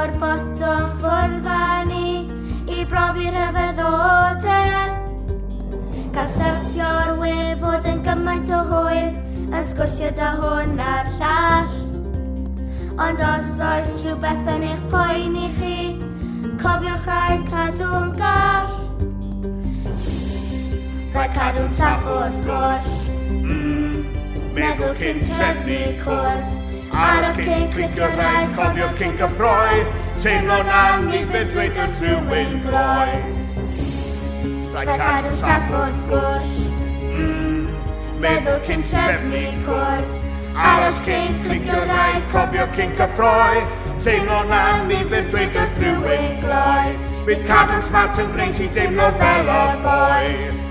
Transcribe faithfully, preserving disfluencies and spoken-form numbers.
o'r botwm ffwrdd â ni i brofi rhyfeddodau. Gael syrthio'r wefod yn gymaint o hwyl, yn sgwrsio dy hwn a'r llall. Ond os oes rhywbeth yn eich poeni chi, cofiwch rhaid cadw'n gall. Rhaid cadw'n saff wrth gwrs, mm, meddwl cyn trefnu cwrdd. Aros cyn clicio rhaid, cofio cyn cyffroi, teimlo'n annifyr dweud wrth rhywun gloi. Rhaid cadw'n saff wrth gwrs, mm, meddwl cyn trefnu cwrdd. Aros cyn clicio rhaid, cofio cyn cyffroi, teimlo'n annifyr dweud wrth rhywun gloi. Bydd cadw'n smart yn gwneud ti deimlo fel y boi.